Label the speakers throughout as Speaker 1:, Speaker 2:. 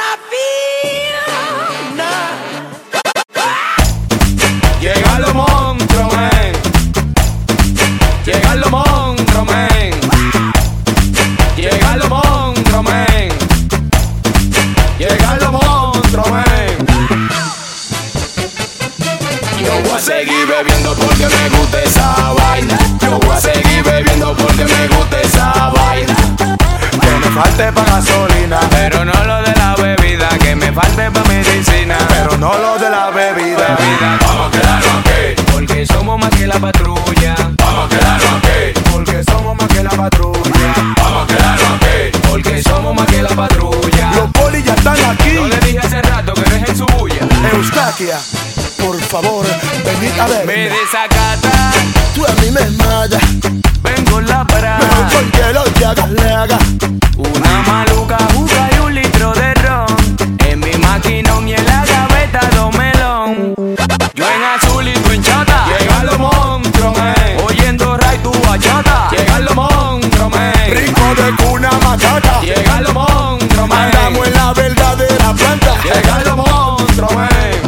Speaker 1: zona fina.
Speaker 2: Llegan los monstruos, men. Llegan los monstruos, men. Llegan los monstruos, men. Llegan los monstruos, men. Yo voy a seguir bebiendo porque me gusta esa vaina. Yo voy a seguir bebiendo porque me gusta esa vaina.
Speaker 3: Que me falte pa' gasolina,
Speaker 2: Pero no lo de la bebida, que me falte pa' medicina.
Speaker 3: pero no lo de la bebida.
Speaker 2: Vamos a quedarnos aquí, porque somos más que la patrulla. Vamos a quedarnos aquí,
Speaker 3: Porque somos más que la patrulla.
Speaker 2: vamos a quedarnos aquí, porque somos más que la patrulla.
Speaker 3: Los polis ya están aquí.
Speaker 2: Yo le dije hace rato que dejen su bulla.
Speaker 3: Eustaquia, por favor, venid a
Speaker 2: Me
Speaker 3: ver.
Speaker 2: desacata,
Speaker 3: Tú a mí me mata,
Speaker 2: ven con la parada.
Speaker 3: mejor porque lo que hagas le haga.
Speaker 2: Una maluca juca y 1 litro de ron. En mi maquinón y en la gaveta 2 melón. Yo en azul y tú en chata. Llegan los monstruos, men. Oyendo ray tu bachata. Llegan los monstruos, men.
Speaker 3: Rico de cuna matata.
Speaker 2: Llegan los monstruos, men.
Speaker 3: Andamos en la verdadera planta.
Speaker 2: Llegan los monstruos, men.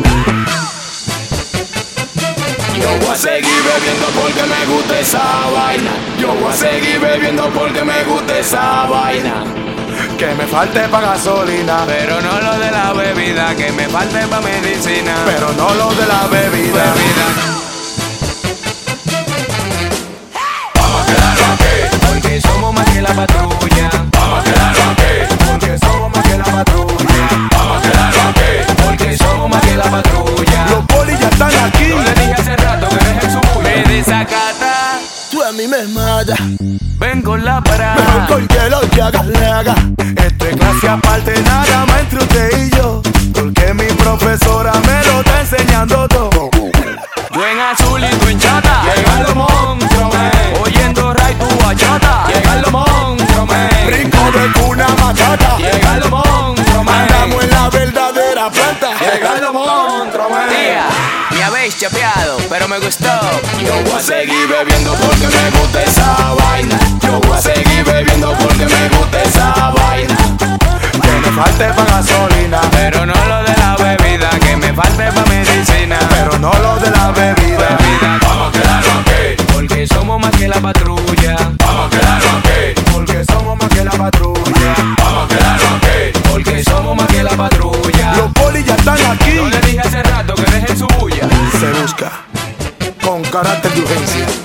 Speaker 2: Yo voy a seguir bebiendo porque me gusta esa vaina. Yo voy a seguir bebiendo porque me gusta esa vaina.
Speaker 3: Que me falte pa' gasolina,
Speaker 2: Pero no lo de la bebida, que me falte pa' medicina.
Speaker 3: pero no lo de la bebida.
Speaker 2: Vamos a quedarnos aquí, porque somos más que la patrulla. Vamos a quedarnos aquí,
Speaker 3: Porque somos más que la patrulla.
Speaker 2: vamos a quedarnos aquí, porque somos más que la patrulla.
Speaker 3: Los polis ya están aquí.
Speaker 2: Yo le dije hace rato que dejen su bulla. Me desacata,
Speaker 3: Tú a mí me mata,
Speaker 2: ven con la
Speaker 3: mejor
Speaker 2: parada.
Speaker 3: porque lo que hagas le haga. Esto es clase aparte, nada más entre usted y yo. Porque mi profesora me lo está enseñando todo.
Speaker 2: Yo en azul y tú en chata. Llegan los monstruos, men. Oyendo ray tu bachata. Llegan los monstruos, men.
Speaker 3: Rico de cuna matata.
Speaker 2: Llegan los monstruos, men.
Speaker 3: Andamos en la verdadera planta.
Speaker 2: Llegan los monstruos, men.
Speaker 1: Tía, me habéis chapeado, pero me gustó.
Speaker 2: Yo voy a seguir bebiendo porque me gusta esa vaina. Yo voy a seguir bebiendo porque me gusta esa vaina.
Speaker 3: Que me falte pa' gasolina,
Speaker 2: Pero no lo de la bebida, que me falte pa' medicina.
Speaker 3: pero no lo de la bebida.
Speaker 2: Vamos a quedarnos aquí, porque somos más que la patrulla. Vamos a quedarnos aquí,
Speaker 3: Porque somos más que la patrulla.
Speaker 2: vamos a quedarnos aquí, porque somos más que la patrulla.
Speaker 3: Los polis ya están aquí.
Speaker 2: Yo le dije hace rato que dejen su bulla.
Speaker 3: Se busca con carácter de urgencia.